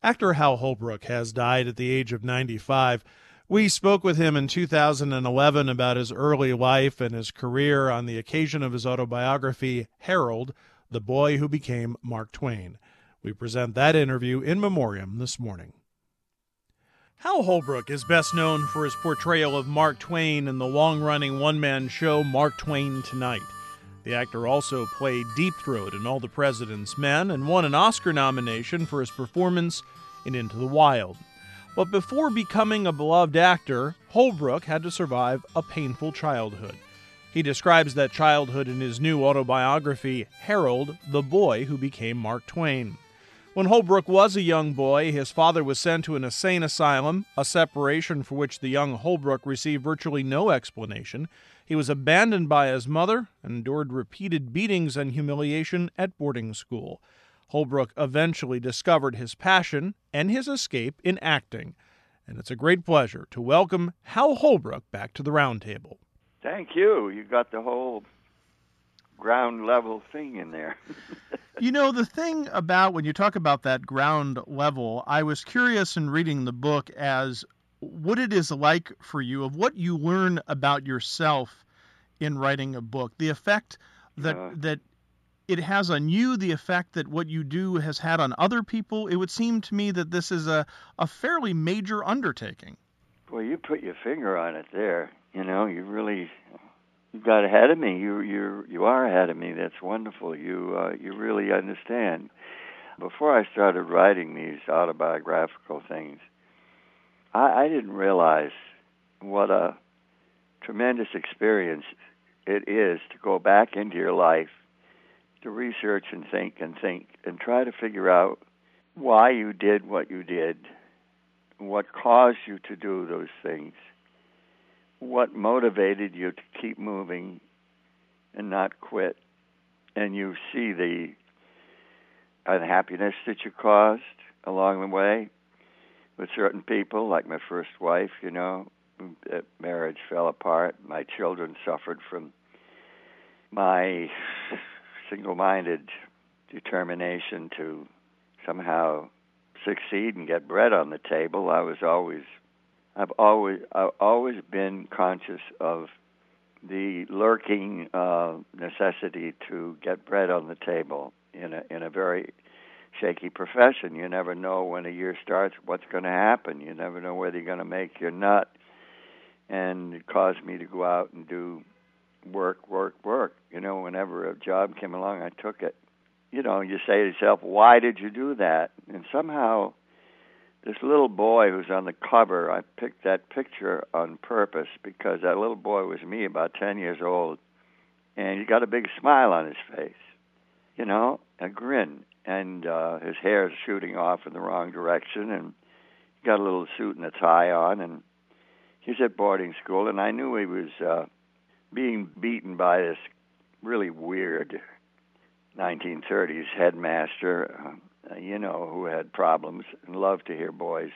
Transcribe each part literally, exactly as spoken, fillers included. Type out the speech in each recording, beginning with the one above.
Actor Hal Holbrook has died at the age of ninety-five. We spoke with him in two thousand eleven about his early life and his career on the occasion of his autobiography, Harold, the Boy Who Became Mark Twain. We present that interview in memoriam this morning. Hal Holbrook is best known for his portrayal of Mark Twain in the long-running one-man show Mark Twain Tonight. The actor also played Deep Throat in All the President's Men and won an Oscar nomination for his performance in Into the Wild. But before becoming a beloved actor, Holbrook had to survive a painful childhood. He describes that childhood in his new autobiography, Harold, the Boy Who Became Mark Twain. When Holbrook was a young boy, his father was sent to an insane asylum, a separation for which the young Holbrook received virtually no explanation. He was abandoned by his mother and endured repeated beatings and humiliation at boarding school. Holbrook eventually discovered his passion and his escape in acting. And it's a great pleasure to welcome Hal Holbrook back to the Roundtable. Thank you. You got the whole ground level thing in there. You know, the thing about when you talk about that ground level, I was curious in reading the book as what it is like for you, of what you learn about yourself in writing a book, the effect that uh, that it has on you, the effect that what you do has had on other people. It would seem to me that this is a, a fairly major undertaking. Well, you put your finger on it there. You know, you really... You got ahead of me. You you you are ahead of me. That's wonderful. You uh, you really understand. Before I started writing these autobiographical things, I, I didn't realize what a tremendous experience it is to go back into your life, to research and think and think and try to figure out why you did what you did, what caused you to do those things, what motivated you to keep moving and not quit. And you see the unhappiness that you caused along the way with certain people, like my first wife, you know, that marriage fell apart. My children suffered from my single-minded determination to somehow succeed and get bread on the table. I was always I've always I've always been conscious of the lurking uh, necessity to get bread on the table in a in a very shaky profession. You never know when a year starts what's going to happen. You never know whether you're going to make your nut. And it caused me to go out and do work, work, work. You know, whenever a job came along, I took it. You know, you say to yourself, why did you do that? And somehow this little boy who's on the cover, I picked that picture on purpose because that little boy was me, about ten years old, and he got a big smile on his face, you know, a grin, and uh, his hair's shooting off in the wrong direction, and he got a little suit and a tie on, and he's at boarding school, and I knew he was uh, being beaten by this really weird nineteen thirties headmaster, uh, you know, who had problems and loved to hear boys,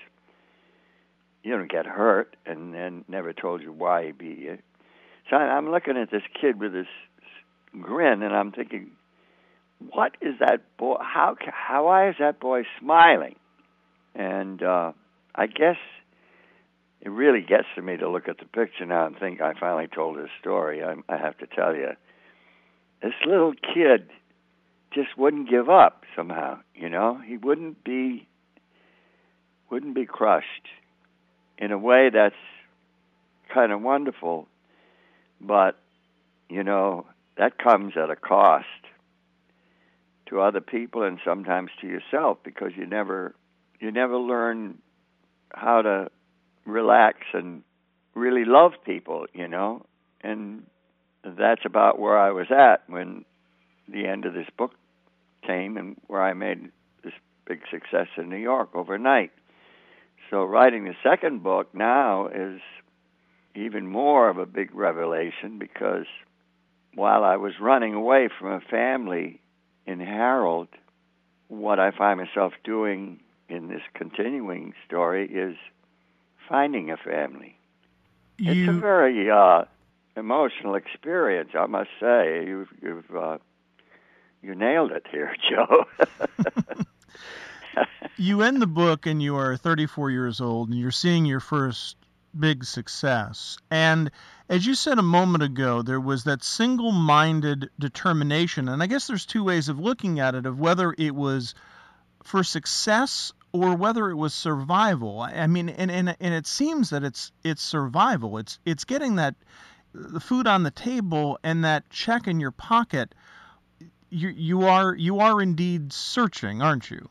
you know, get hurt and then never told you why he beat you. So I'm looking at this kid with this grin, and I'm thinking, what is that boy, how, how why is that boy smiling? And uh, I guess it really gets to me to look at the picture now and think I finally told his story. I, I have to tell you, this little kid just wouldn't give up somehow, you know? He wouldn't be wouldn't be crushed in a way that's kind of wonderful, but, you know, that comes at a cost to other people and sometimes to yourself because you never you never learn how to relax and really love people, you know? And that's about where I was at when the end of this book came and where I made this big success in New York overnight. So writing the second book now is even more of a big revelation because while I was running away from a family in Harold, what I find myself doing in this continuing story is finding a family. You... It's a very uh, emotional experience, I must say. You've, you've uh, you nailed it here, Joe. You end the book and you are thirty-four years old and you're seeing your first big success. And as you said a moment ago, there was that single-minded determination. And I guess there's two ways of looking at it, of whether it was for success or whether it was survival. I mean, and, and, and it seems that it's it's survival. It's it's getting that the food on the table and that check in your pocket. You you are you are indeed searching, aren't you?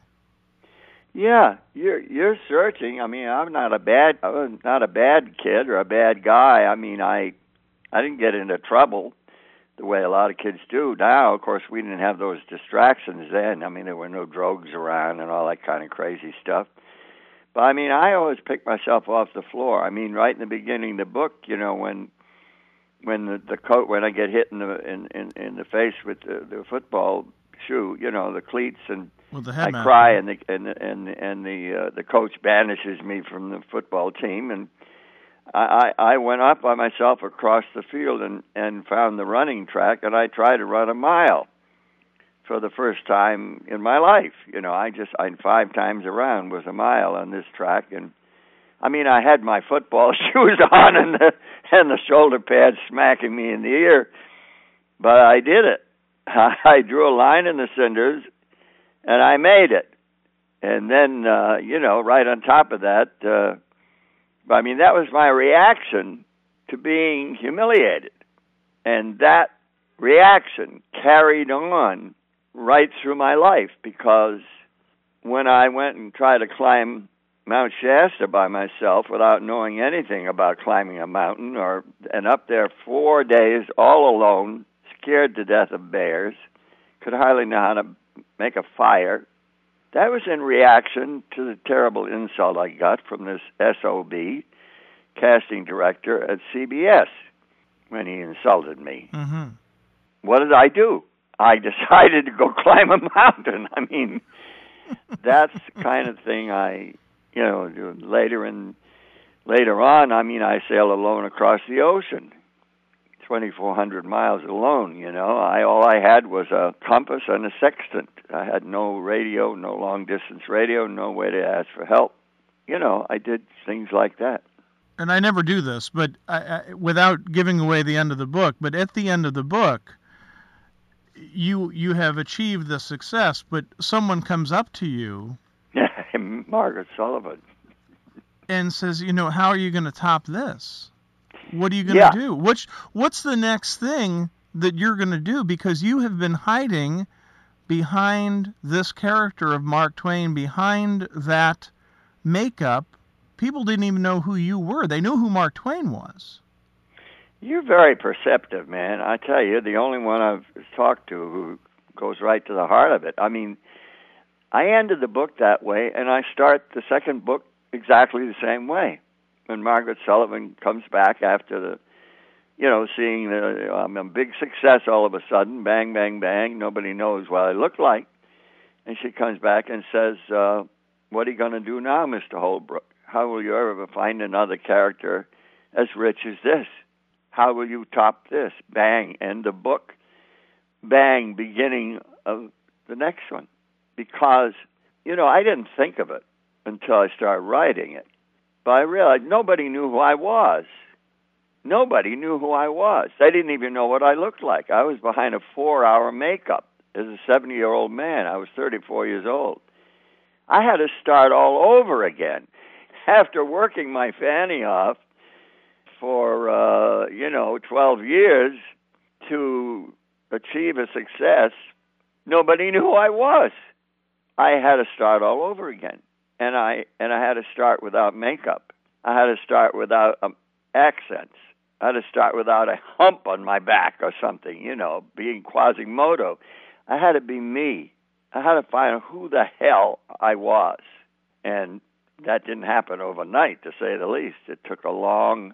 Yeah, you're you're searching. I mean, I'm not a bad I'm not a bad kid or a bad guy. I mean, I I didn't get into trouble the way a lot of kids do now. Of course, we didn't have those distractions then. I mean, there were no drugs around and all that kind of crazy stuff. But I mean, I always pick myself off the floor. I mean, right in the beginning of the book, you know, when when the, the coat when I get hit in the in, in, in the face with the, the football shoe, you know, the cleats, and well, the I cry, and the and and and the uh, the coach banishes me from the football team, and I I went up by myself across the field and and found the running track, and I tried to run a mile for the first time in my life. You know, I just I five times around was a mile on this track, and I mean, I had my football shoes on and the and the shoulder pads smacking me in the ear, but I did it. I drew a line in the cinders, and I made it. And then, uh, you know, right on top of that, uh, I mean, that was my reaction to being humiliated. And that reaction carried on right through my life, because when I went and tried to climb Mount Shasta by myself without knowing anything about climbing a mountain, or and up there four days all alone, scared to death of bears, could hardly know how to make a fire. That was in reaction to the terrible insult I got from this S O B, casting director at C B S, when he insulted me. Mm-hmm. What did I do? I decided to go climb a mountain. I mean, that's the kind of thing I, you know, later in, later on, I mean, I sailed alone across the ocean. twenty-four hundred miles alone, you know. I all I had was a compass and a sextant. I had no radio, no long-distance radio, no way to ask for help. You know, I did things like that. And I never do this, but I, I, without giving away the end of the book, but at the end of the book, you you have achieved the success, but someone comes up to you, Margaret Sullivan, and says, you know, how are you going to top this? What are you going to yeah. do? What's, what's the next thing that you're going to do? Because you have been hiding behind this character of Mark Twain, behind that makeup. People didn't even know who you were. They knew who Mark Twain was. You're very perceptive, man. I tell you, the only one I've talked to who goes right to the heart of it. I mean, I ended the book that way, and I start the second book exactly the same way. When Margaret Sullivan comes back after the, you know, seeing the um, a big success all of a sudden, bang, bang, bang, nobody knows what I look like. And she comes back and says, uh, what are you going to do now, Mister Holbrook? How will you ever find another character as rich as this? How will you top this? Bang, end of book. Bang, beginning of the next one. Because, you know, I didn't think of it until I started writing it. But I realized nobody knew who I was. Nobody knew who I was. They didn't even know what I looked like. I was behind a four-hour makeup as a seventy-year-old man. I was thirty-four years old. I had to start all over again. After working my fanny off for, uh, you know, twelve years to achieve a success, nobody knew who I was. I had to start all over again. And I and I had to start without makeup. I had to start without um, accents. I had to start without a hump on my back or something, you know, being Quasimodo. I had to be me. I had to find who the hell I was. And that didn't happen overnight, to say the least. It took a long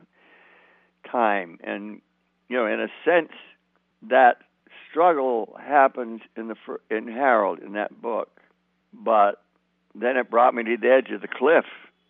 time. And, you know, in a sense, that struggle happens in the in Harold, in that book. But then it brought me to the edge of the cliff,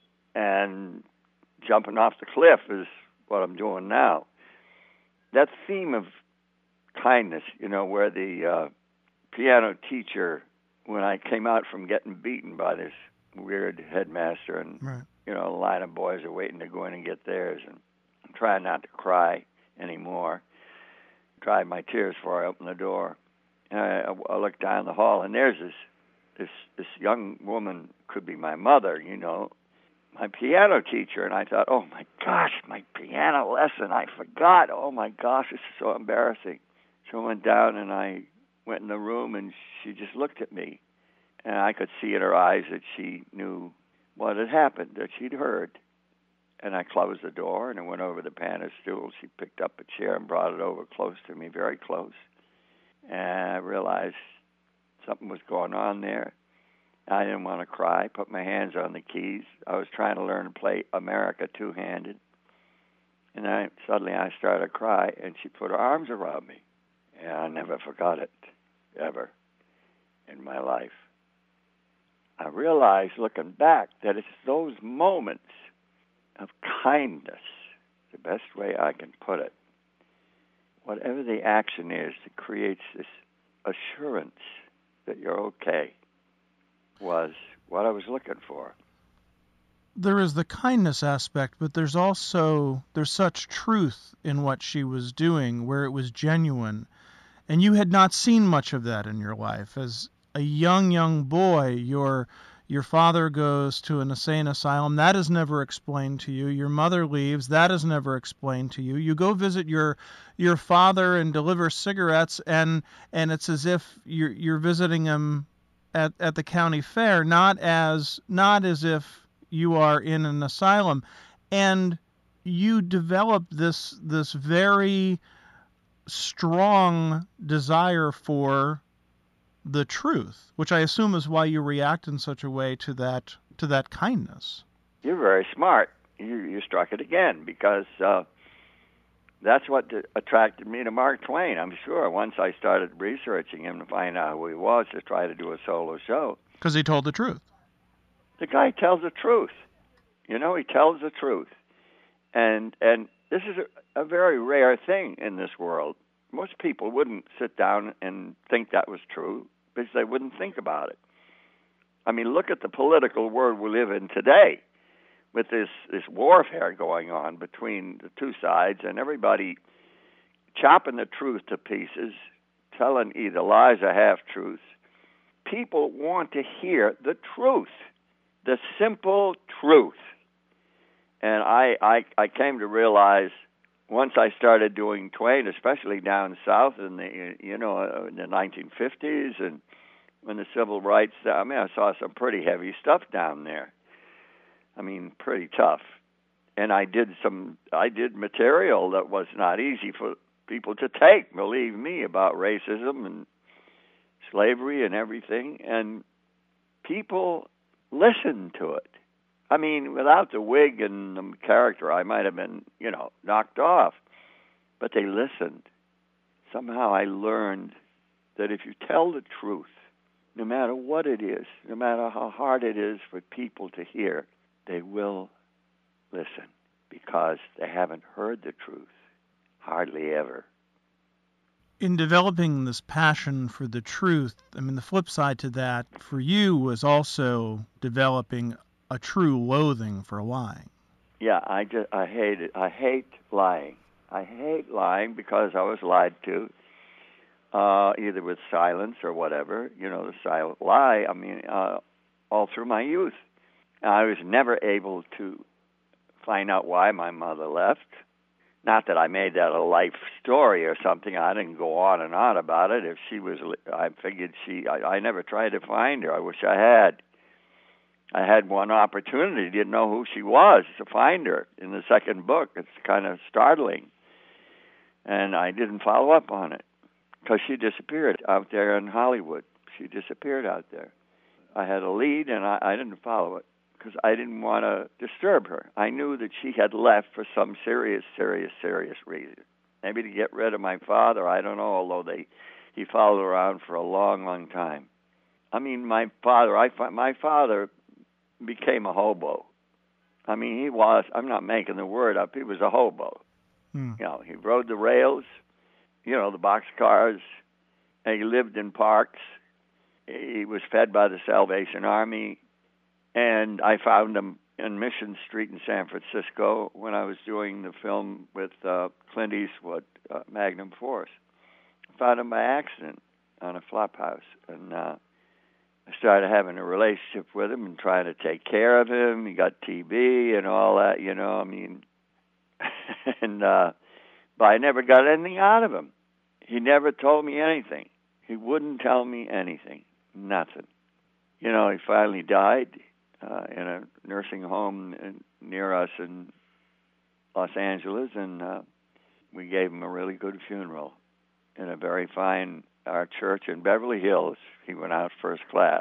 and jumping off the cliff is what I'm doing now. That theme of kindness, you know, where the uh, piano teacher when I came out from getting beaten by this weird headmaster, and Right. you know, a line of boys are waiting to go in and get theirs, and I'm trying not to cry anymore. Dried my tears before I opened the door. And I, I looked down the hall, and there's this this this young woman, could be my mother, you know, my piano teacher. And I thought, oh my gosh, my piano lesson, I forgot. Oh my gosh, this is so embarrassing. So I went down and I went in the room, and she just looked at me, and I could see in her eyes that she knew what had happened, that she'd heard. And I closed the door, and I went over to the piano stool. She picked up a chair and brought it over close to me, very close. And I realized something was going on there. I didn't want to cry. Put my hands on the keys. I was trying to learn to play America two-handed. And I suddenly I started to cry, and she put her arms around me. And I never forgot it, ever, in my life. I realized, looking back, that it's those moments of kindness, the best way I can put it. Whatever the action is that creates this assurance that you're okay was what I was looking for. There is the kindness aspect, but there's also, there's such truth in what she was doing, where it was genuine. And you had not seen much of that in your life. As a young, young boy, your your father goes to an insane asylum. That is never explained to you. Your mother leaves. That is never explained to you. You go visit your your father and deliver cigarettes, and and it's as if you're you're visiting him at, at the county fair, not as not as if you are in an asylum. And you develop this this very strong desire for the truth, which I assume is why you react in such a way to that to that kindness. You're very smart. You, you struck it again, because uh, that's what attracted me to Mark Twain, I'm sure, once I started researching him to find out who he was, to try to do a solo show. Because he told the truth. The guy tells the truth. You know, he tells the truth. And and this is a, a very rare thing in this world. Most people wouldn't sit down and think that was true, because they wouldn't think about it. I mean, look at the political world we live in today, with this, this warfare going on between the two sides, and everybody chopping the truth to pieces, telling either lies or half-truths. People want to hear the truth, the simple truth. And I, I, I came to realize, once I started doing Twain, especially down south in the you know in the nineteen fifties, and when the civil rights, I mean, I saw some pretty heavy stuff down there. I mean, pretty tough. And I did some, I did material that was not easy for people to take, believe me, about racism and slavery and everything. And people listened to it. I mean, without the wig and the character, I might have been, you know, knocked off. But they listened. Somehow I learned that if you tell the truth, no matter what it is, no matter how hard it is for people to hear, they will listen, because they haven't heard the truth, hardly ever. In developing this passion for the truth, I mean, the flip side to that for you was also developing a true loathing for lying. Yeah, I just I hate it. I hate lying. I hate lying because I was lied to, uh, either with silence or whatever. You know, the silent lie. I mean, uh, all through my youth, I was never able to find out why my mother left. Not that I made that a life story or something. I didn't go on and on about it. If she was, I figured she. I, I never tried to find her. I wish I had. I had one opportunity, didn't know who she was, to find her in the second book. It's kind of startling. And I didn't follow up on it because she disappeared out there in Hollywood. She disappeared out there. I had a lead, and I, I didn't follow it because I didn't want to disturb her. I knew that she had left for some serious, serious, serious reason. Maybe to get rid of my father, I don't know, although they he followed around for a long, long time. I mean, my father, I my father... became a hobo. I mean, he was, I'm not making the word up, he was a hobo. Hmm. You know, he rode the rails, you know, the boxcars, and he lived in parks. he was fed by the Salvation Army, and I found him in Mission Street in San Francisco when I was doing the film with uh, Clint Eastwood, uh, Magnum Force. I found him by accident on a flop house, and uh, I started having a relationship with him and trying to take care of him. He got T B and all that, you know. I mean, and uh, but I never got anything out of him. He never told me anything. He wouldn't tell me anything, nothing. You know, he finally died uh, in a nursing home in, near us in Los Angeles, and uh, we gave him a really good funeral in a very fine our church in Beverly Hills. He went out first class,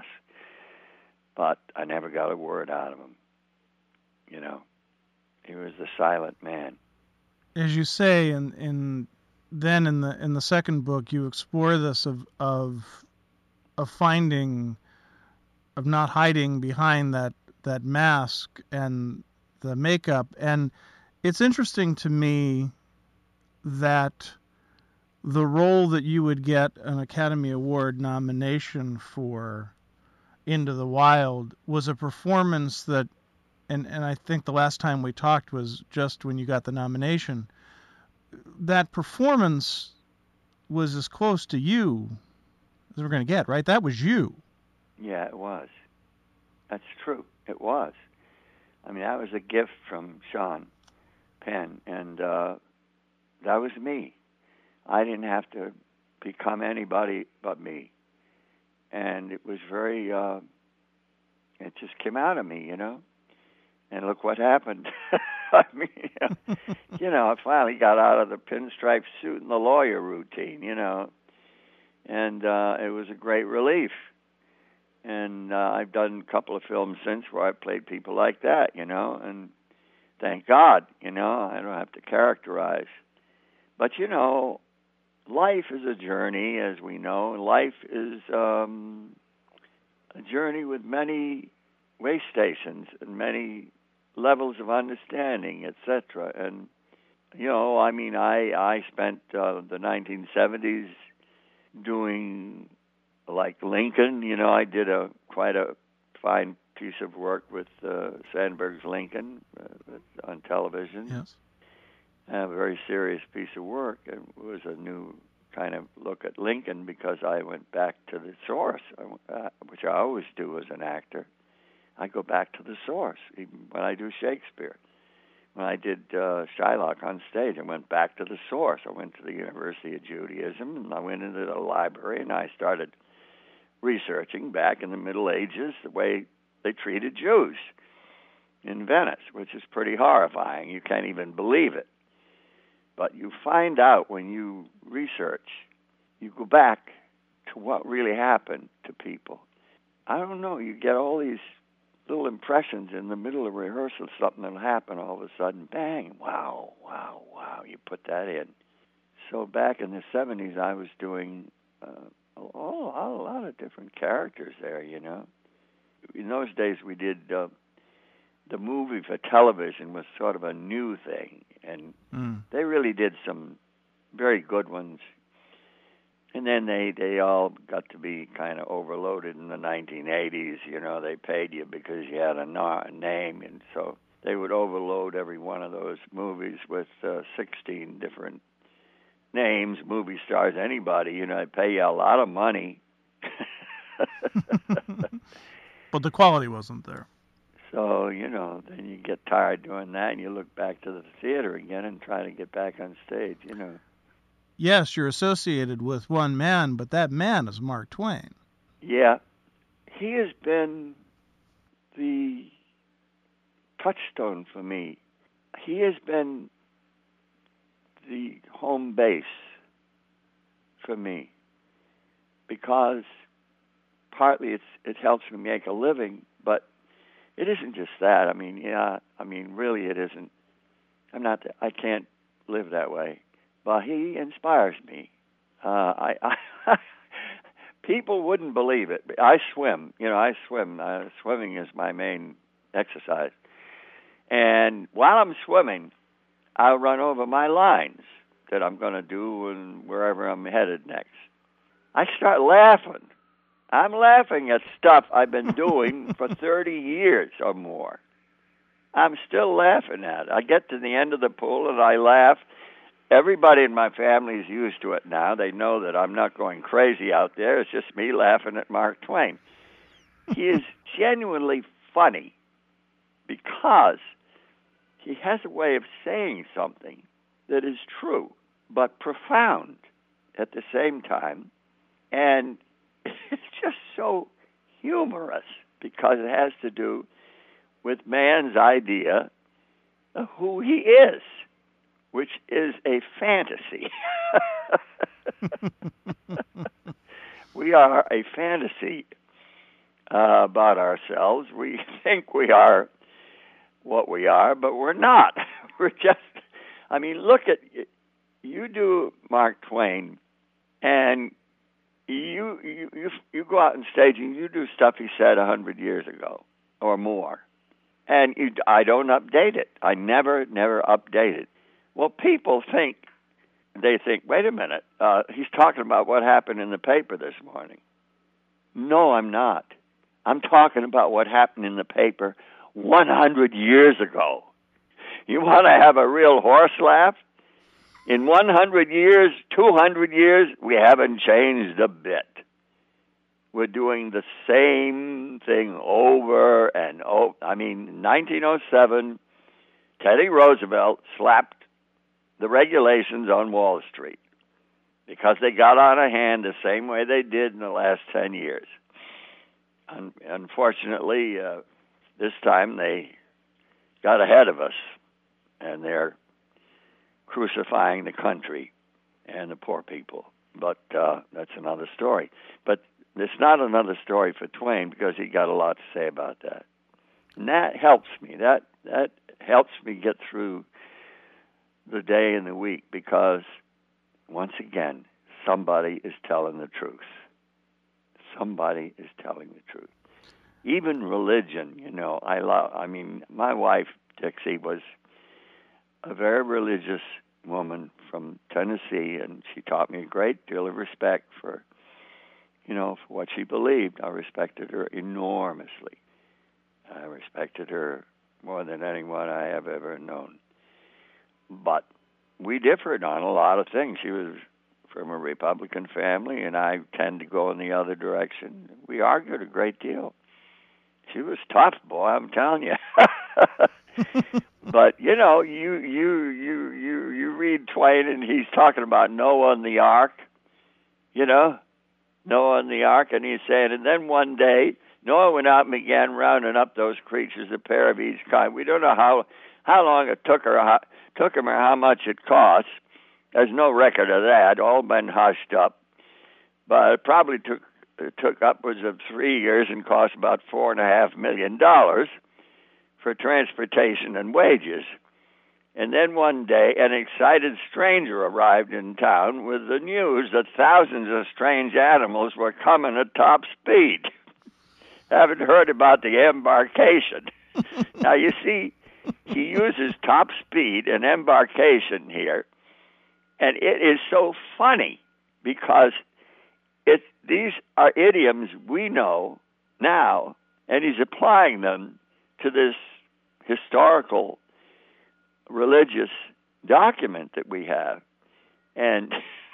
but I never got a word out of him. You know, he was the silent man. As you say, in in then in the in the second book, you explore this of of of finding, of not hiding behind that that mask and the makeup, and it's interesting to me that the role that you would get an Academy Award nomination for, Into the Wild, was a performance that, and, and I think the last time we talked was just when you got the nomination, that performance was as close to you as we're going to get, right? That was you. Yeah, it was. That's true. It was. I mean, that was a gift from Sean Penn, and uh, that was me. I didn't have to become anybody but me. And it was very, uh, it just came out of me, you know? And look what happened. I mean, you know, you know, I finally got out of the pinstripe suit and the lawyer routine, you know? And uh, it was a great relief. And uh, I've done a couple of films since where I played people like that, you know? And thank God, you know, I don't have to characterize. But, you know, life is a journey, as we know. Life is um, a journey with many way stations and many levels of understanding, et cetera. And, you know, I mean, I, I spent uh, the nineteen seventies doing, like, Lincoln. You know, I did a quite a fine piece of work with uh, Sandberg's Lincoln uh, on television. Yes. A very serious piece of work. It was a new kind of look at Lincoln because I went back to the source, uh, which I always do as an actor. I go back to the source, even when I do Shakespeare. When I did uh, Shylock on stage, I went back to the source. I went to the University of Judaism, and I went into the library, and I started researching back in the Middle Ages the way they treated Jews in Venice, which is pretty horrifying. You can't even believe it. But you find out when you research, you go back to what really happened to people. I don't know, you get all these little impressions in the middle of rehearsal, something will happen all of a sudden, bang, wow, wow, wow, you put that in. So back in the seventies, I was doing uh, a, a lot of different characters there, you know. In those days, we did... Uh, the movie for television was sort of a new thing, and mm. they really did some very good ones. And then they, they all got to be kind of overloaded in the nineteen eighties. You know, they paid you because you had a, na- a name, and so they would overload every one of those movies with uh, sixteen different names, movie stars, anybody. You know, they pay you a lot of money. But the quality wasn't there. So, you know, then you get tired doing that, and you look back to the theater again and try to get back on stage, you know. Yes, you're associated with one man, but that man is Mark Twain. Yeah. He has been the touchstone for me. He has been the home base for me because partly it's, it helps me make a living, but it isn't just that. I mean, yeah, I mean, really it isn't. I'm not, I can't live that way. But he inspires me. Uh, I, I people wouldn't believe it. I swim. You know, I swim. Uh, swimming is my main exercise. And while I'm swimming, I'll run over my lines that I'm going to do and wherever I'm headed next. I start laughing. I'm laughing at stuff I've been doing for thirty years or more. I'm still laughing at it. I get to the end of the pool and I laugh. Everybody in my family is used to it now. They know that I'm not going crazy out there. It's just me laughing at Mark Twain. He is genuinely funny because he has a way of saying something that is true but profound at the same time. And it's just so humorous because it has to do with man's idea of who he is, which is a fantasy. We are a fantasy uh, about ourselves. We think we are what we are, but we're not. We're just, I mean, look at, you do Mark Twain, and you you you, you go out on stage and you do stuff he said a hundred years ago or more. And you, I don't update it. I never, never update it. Well, people think, they think, wait a minute, uh, he's talking about what happened in the paper this morning. No, I'm not. I'm talking about what happened in the paper one hundred years ago. You want to have a real horse laugh? In one hundred years, two hundred years, we haven't changed a bit. We're doing the same thing over and over. I mean, nineteen oh seven, Teddy Roosevelt slapped the regulations on Wall Street because they got out of hand the same way they did in the last ten years. Un- unfortunately, uh, this time they got ahead of us, and they're crucifying the country and the poor people. But uh, that's another story. But it's not another story for Twain because he got a lot to say about that. And that helps me. That that helps me get through the day and the week because, once again, somebody is telling the truth. Somebody is telling the truth. Even religion, you know, I love, I mean, my wife, Dixie, was a very religious woman from Tennessee, and she taught me a great deal of respect for, you know, for what she believed. I respected her enormously. I respected her more than anyone I have ever known. But we differed on a lot of things. She was from a Republican family, and I tend to go in the other direction. We argued a great deal. She was tough, boy, I'm telling you. But, you know, you you you you you read Twain, and he's talking about Noah and the ark, you know, Noah and the ark, and he's saying, and then one day, Noah went out and began rounding up those creatures, a pair of each kind. We don't know how how long it took her, how, took him or how much it cost. There's no record of that. All been hushed up. But it probably took it took upwards of three years and cost about four and a half million dollars for transportation and wages. And then one day, an excited stranger arrived in town with the news that thousands of strange animals were coming at top speed. Haven't heard about the embarkation. Now, you see, he uses top speed and embarkation here, and it is so funny because it, these are idioms we know now, and he's applying them to this historical religious document that we have. And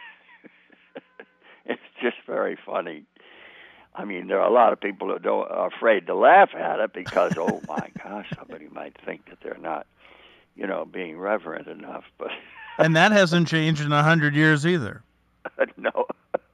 it's just very funny. I mean, there are a lot of people who don't, are afraid to laugh at it because, oh, my gosh, somebody might think that they're not, you know, being reverent enough. But and that hasn't changed in a hundred years either. No.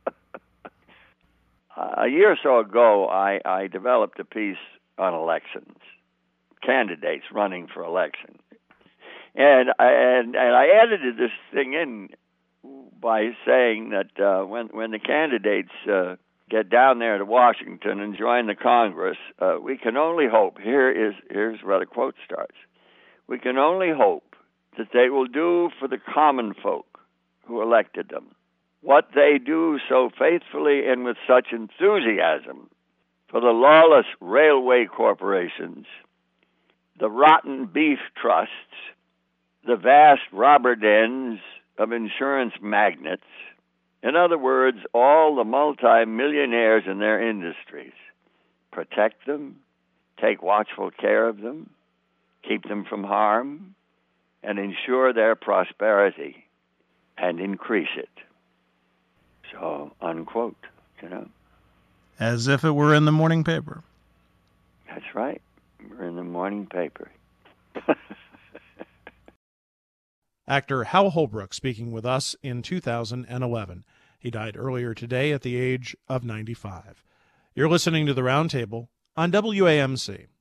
A year or so ago, I, I developed a piece on elections, candidates running for election. And I, and, and I edited this thing in by saying that uh, when, when the candidates uh, get down there to Washington and join the Congress, uh, we can only hope, here is here's where the quote starts, we can only hope that they will do for the common folk who elected them what they do so faithfully and with such enthusiasm for the lawless railway corporations, the rotten beef trusts, the vast robber dens of insurance magnates, In other words, all the multi-millionaires in their industries. Protect them, take watchful care of them, keep them from harm, and ensure their prosperity and increase it. So, unquote, you know. As if it were in the morning paper. That's right. We're in the morning paper. Actor Hal Holbrook speaking with us in two thousand eleven. He died earlier today at the age of ninety-five. You're listening to The Roundtable on W A M C.